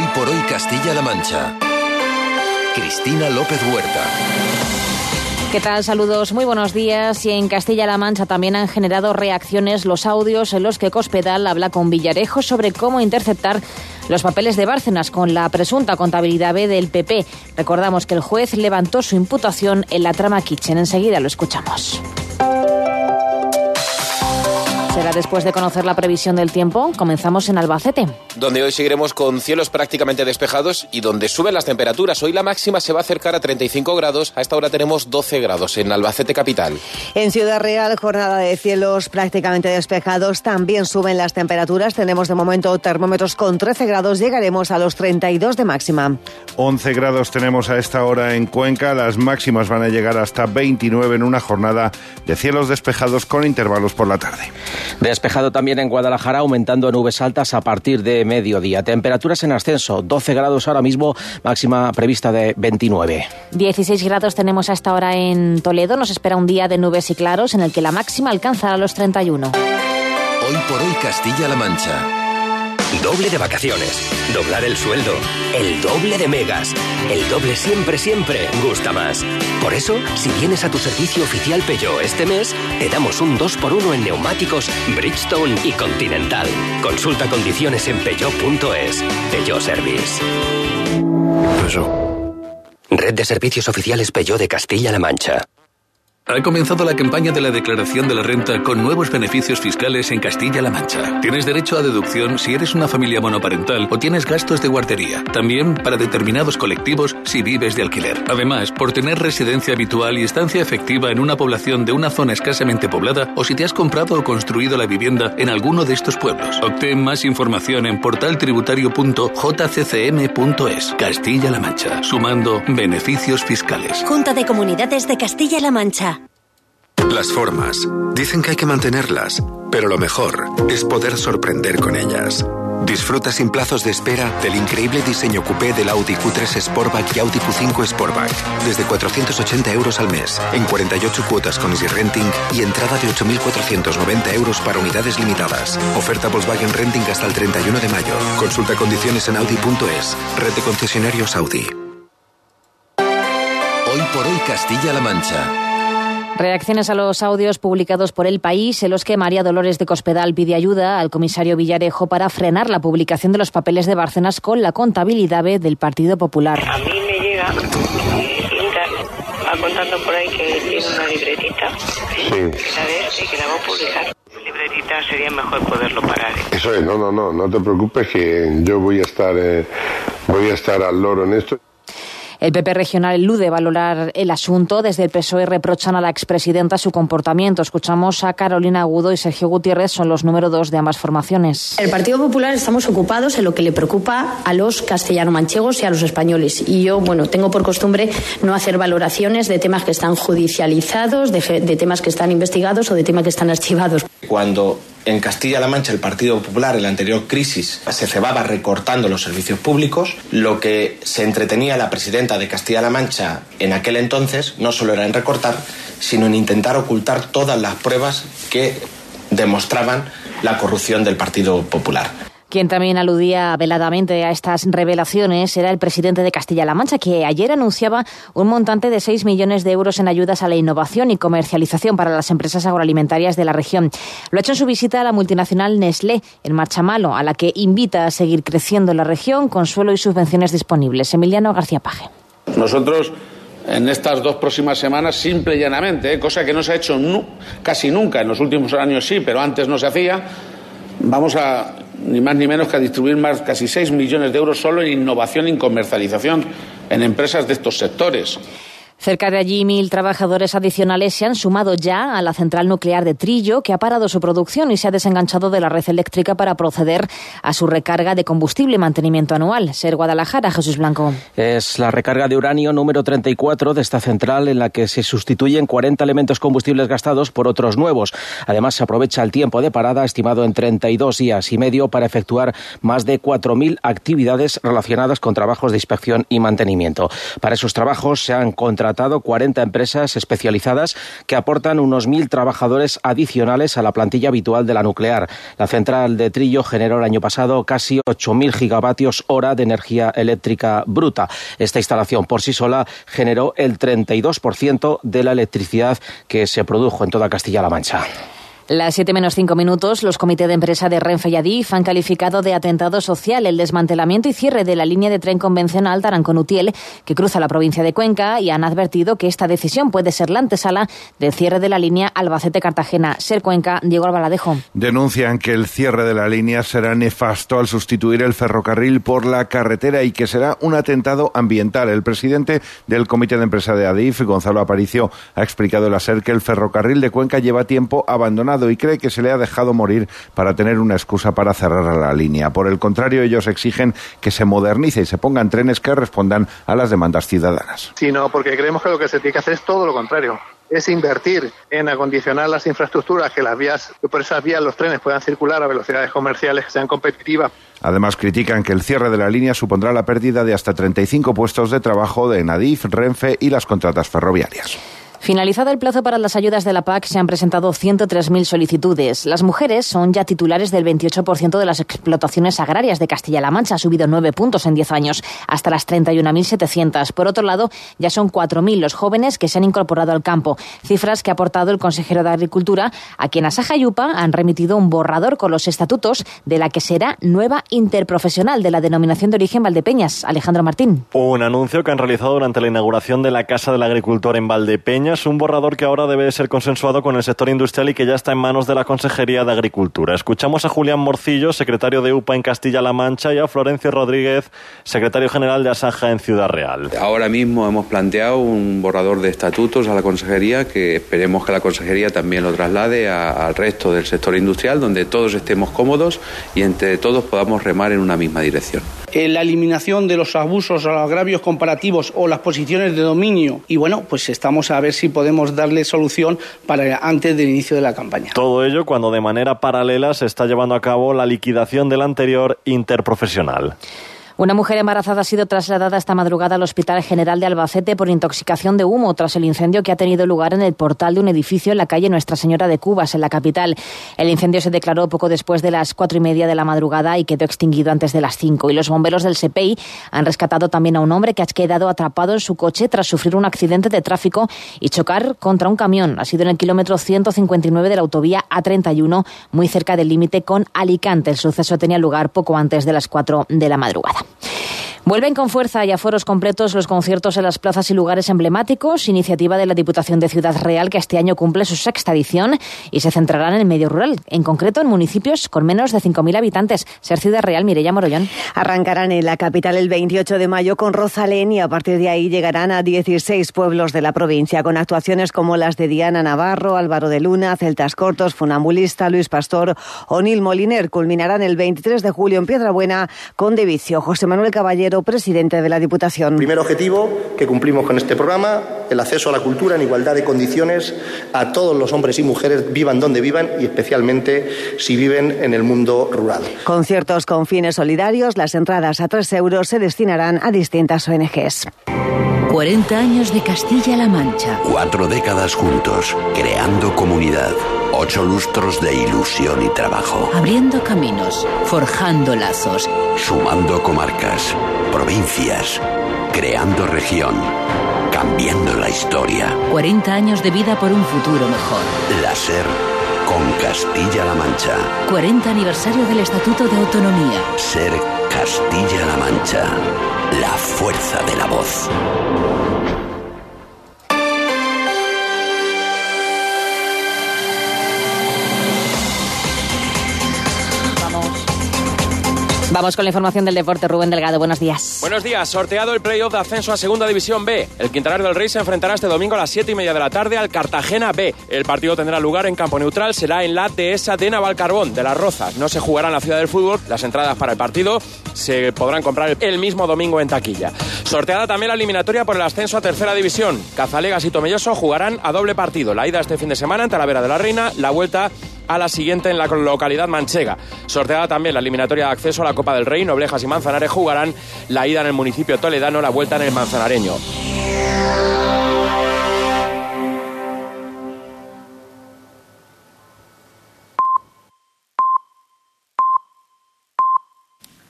Hoy por hoy Castilla-La Mancha. Cristina López Huerta. ¿Qué tal? Saludos, muy buenos días. Y en Castilla-La Mancha también han generado reacciones los audios en los que Cospedal habla con Villarejo sobre cómo interceptar los papeles de Bárcenas con la presunta contabilidad B del PP. Recordamos que el juez levantó su imputación en la trama Kitchen. Enseguida lo escuchamos. Será después de conocer la previsión del tiempo. Comenzamos en Albacete, donde hoy seguiremos con cielos prácticamente despejados y donde suben las temperaturas. Hoy la máxima se va a acercar a 35 grados. A esta hora tenemos 12 grados en Albacete capital. En Ciudad Real, jornada de cielos prácticamente despejados. También suben las temperaturas. Tenemos de momento termómetros con 13 grados. Llegaremos a los 32 de máxima. 11 grados tenemos a esta hora en Cuenca. Las máximas van a llegar hasta 29 en una jornada de cielos despejados con intervalos por la tarde. Despejado también en Guadalajara, aumentando nubes altas a partir de mediodía. Temperaturas en ascenso, 12 grados ahora mismo, máxima prevista de 29. 16 grados tenemos a esta hora en Toledo. Nos espera un día de nubes y claros en el que la máxima alcanzará los 31. Hoy por hoy Castilla-La Mancha. Doble de vacaciones, doblar el sueldo, el doble de megas. El doble siempre, siempre gusta más. Por eso, si vienes a tu servicio oficial Peugeot este mes, te damos un 2x1 en neumáticos Bridgestone y Continental. Consulta condiciones en peugeot.es. Peugeot Service. Red de servicios oficiales Peugeot de Castilla-La Mancha. Ha comenzado la campaña de la declaración de la renta con nuevos beneficios fiscales en Castilla-La Mancha. Tienes derecho a deducción si eres una familia monoparental o tienes gastos de guardería. También para determinados colectivos si vives de alquiler. Además, por tener residencia habitual y estancia efectiva en una población de una zona escasamente poblada o si te has comprado o construido la vivienda en alguno de estos pueblos. Obtén más información en portaltributario.jccm.es. Castilla-La Mancha. Sumando beneficios fiscales. Junta de Comunidades de Castilla-La Mancha. Las formas. Dicen que hay que mantenerlas, pero lo mejor es poder sorprender con ellas. Disfruta sin plazos de espera del increíble diseño coupé del Audi Q3 Sportback y Audi Q5 Sportback. Desde 480 euros al mes, en 48 cuotas con Easy Renting y entrada de 8.490 euros para unidades limitadas. Oferta Volkswagen Renting hasta el 31 de mayo. Consulta condiciones en Audi.es. Red de concesionarios Audi. Hoy por hoy Castilla-La Mancha. Reacciones a los audios publicados por El País en los que María Dolores de Cospedal pide ayuda al comisario Villarejo para frenar la publicación de los papeles de Bárcenas con la contabilidad B del Partido Popular. A mí me llega va contando por ahí que tiene una libretita, que la de y que la va a publicar. Libretita sería mejor poderlo parar. Eso es, no te preocupes que yo voy a estar al loro en esto. El PP regional elude valorar el asunto. Desde el PSOE reprochan a la expresidenta su comportamiento. Escuchamos a Carolina Agudo y Sergio Gutiérrez, son los número 2 de ambas formaciones. El Partido Popular estamos ocupados en lo que le preocupa a los castellano-manchegos y a los españoles. Y yo, tengo por costumbre no hacer valoraciones de temas que están judicializados, de temas que están investigados o de temas que están archivados. Cuando en Castilla-La Mancha el Partido Popular en la anterior crisis se cebaba recortando los servicios públicos, lo que se entretenía la presidenta de Castilla-La Mancha en aquel entonces no solo era en recortar, sino en intentar ocultar todas las pruebas que demostraban la corrupción del Partido Popular. Quien también aludía veladamente a estas revelaciones era el presidente de Castilla-La Mancha, que ayer anunciaba un montante de 6 millones de euros en ayudas a la innovación y comercialización para las empresas agroalimentarias de la región. Lo ha hecho en su visita a la multinacional Nestlé, en Marchamalo, a la que invita a seguir creciendo en la región con suelo y subvenciones disponibles. Emiliano García Paje. Nosotros, en estas 2 próximas semanas, simple y llanamente, cosa que no se ha hecho casi nunca, en los últimos años sí, pero antes no se hacía, vamos a ni más ni menos que a distribuir casi 6 millones de euros solo en innovación y comercialización en empresas de estos sectores. Cerca de allí 1.000 trabajadores adicionales se han sumado ya a la central nuclear de Trillo, que ha parado su producción y se ha desenganchado de la red eléctrica para proceder a su recarga de combustible y mantenimiento anual. Ser Guadalajara, Jesús Blanco. Es la recarga de uranio número 34 de esta central, en la que se sustituyen 40 elementos combustibles gastados por otros nuevos. Además, se aprovecha el tiempo de parada, estimado en 32 días y medio, para efectuar más de 4.000 actividades relacionadas con trabajos de inspección y mantenimiento. Para esos trabajos se han contratado contratado 40 empresas especializadas que aportan unos 1.000 trabajadores adicionales a la plantilla habitual de la nuclear. La central de Trillo generó el año pasado casi 8.000 gigavatios hora de energía eléctrica bruta. Esta instalación por sí sola generó el 32% de la electricidad que se produjo en toda Castilla-La Mancha. Las 7:05, los comités de empresa de Renfe y Adif han calificado de atentado social el desmantelamiento y cierre de la línea de tren convencional Tarancón-Utiel, que cruza la provincia de Cuenca, y han advertido que esta decisión puede ser la antesala del cierre de la línea Albacete-Cartagena. Ser Cuenca, Diego Albaladejo. Denuncian que el cierre de la línea será nefasto al sustituir el ferrocarril por la carretera y que será un atentado ambiental. El presidente del comité de empresa de Adif, Gonzalo Aparicio, ha explicado en la SER que el ferrocarril de Cuenca lleva tiempo abandonado y cree que se le ha dejado morir para tener una excusa para cerrar la línea. Por el contrario, ellos exigen que se modernice y se pongan trenes que respondan a las demandas ciudadanas. Sí, no, porque creemos que lo que se tiene que hacer es todo lo contrario. Es invertir en acondicionar las infraestructuras, que por esas vías los trenes puedan circular a velocidades comerciales que sean competitivas. Además, critican que el cierre de la línea supondrá la pérdida de hasta 35 puestos de trabajo de Adif, Renfe y las contratas ferroviarias. Finalizado el plazo para las ayudas de la PAC, se han presentado 103.000 solicitudes. Las mujeres son ya titulares del 28% de las explotaciones agrarias de Castilla-La Mancha. Ha subido 9 puntos en 10 años, hasta las 31.700. Por otro lado, ya son 4.000 los jóvenes que se han incorporado al campo. Cifras que ha aportado el consejero de Agricultura, a quien Asaja y UPA han remitido un borrador con los estatutos de la que será nueva interprofesional de la denominación de origen Valdepeñas. Alejandro Martín. Un anuncio que han realizado durante la inauguración de la Casa del Agricultor en Valdepeñas. Un borrador que ahora debe ser consensuado con el sector industrial y que ya está en manos de la Consejería de Agricultura. Escuchamos a Julián Morcillo, secretario de UPA en Castilla-La Mancha, y a Florencio Rodríguez, secretario general de Asaja en Ciudad Real. Ahora mismo hemos planteado un borrador de estatutos a la Consejería que esperemos que la Consejería también lo traslade al resto del sector industrial, donde todos estemos cómodos y entre todos podamos remar en una misma dirección. La eliminación de los abusos o los agravios comparativos o las posiciones de dominio, y bueno, pues estamos a ver si podemos darle solución para antes del inicio de la campaña. Todo ello cuando de manera paralela se está llevando a cabo la liquidación del anterior interprofesional. Una mujer embarazada ha sido trasladada esta madrugada al Hospital General de Albacete por intoxicación de humo tras el incendio que ha tenido lugar en el portal de un edificio en la calle Nuestra Señora de Cubas, en la capital. El incendio se declaró poco después de las 4:30 de la madrugada y quedó extinguido antes de las 5. Y los bomberos del SEPEI han rescatado también a un hombre que ha quedado atrapado en su coche tras sufrir un accidente de tráfico y chocar contra un camión. Ha sido en el kilómetro 159 de la autovía A31, muy cerca del límite con Alicante. El suceso tenía lugar poco antes de las 4 de la madrugada. Vuelven con fuerza y a foros completos los conciertos en las plazas y lugares emblemáticos, iniciativa de la Diputación de Ciudad Real, que este año cumple su 6ª edición y se centrarán en el medio rural, en concreto en municipios con menos de 5.000 habitantes. Ser Ciudad Real, Mireia Morollón. Arrancarán en la capital el 28 de mayo con Rosalén y a partir de ahí llegarán a 16 pueblos de la provincia, con actuaciones como las de Diana Navarro, Álvaro de Luna, Celtas Cortos, Funambulista, Luis Pastor o Nil Moliner. Culminarán el 23 de julio en Piedrabuena con De Vicio. José Manuel Caballero, presidente de la Diputación. Primer objetivo que cumplimos con este programa, el acceso a la cultura en igualdad de condiciones a todos los hombres y mujeres, vivan donde vivan y especialmente si viven en el mundo rural. Conciertos con fines solidarios, las entradas a 3 euros se destinarán a distintas ONGs. 40 años de Castilla-La Mancha. 4 décadas juntos, creando comunidad. 8 lustros de ilusión y trabajo. Abriendo caminos, forjando lazos. Sumando comarcas, provincias, creando región, cambiando la historia. 40 años de vida por un futuro mejor. La SER con Castilla-La Mancha. 40 aniversario del Estatuto de Autonomía. SER Castilla-La Mancha. La fuerza de la voz. Vamos con la información del deporte. Rubén Delgado, buenos días. Buenos días. Sorteado el playoff de ascenso a Segunda División B. El Quintanar del Rey se enfrentará este domingo a las 7:30 de la tarde al Cartagena B. El partido tendrá lugar en campo neutral. Será en la dehesa de Navalcarbón, de Las Rozas. No se jugará en la Ciudad del Fútbol. Las entradas para el partido se podrán comprar el mismo domingo en taquilla. Sorteada también la eliminatoria por el ascenso a Tercera División. Cazalegas y Tomelloso jugarán a doble partido. La ida este fin de semana en Talavera de la Reina, la vuelta a la siguiente en la localidad manchega. Sorteada también la eliminatoria de acceso a la Copa del Rey. Noblejas y Manzanares jugarán la ida en el municipio toledano, la vuelta en el manzanareño.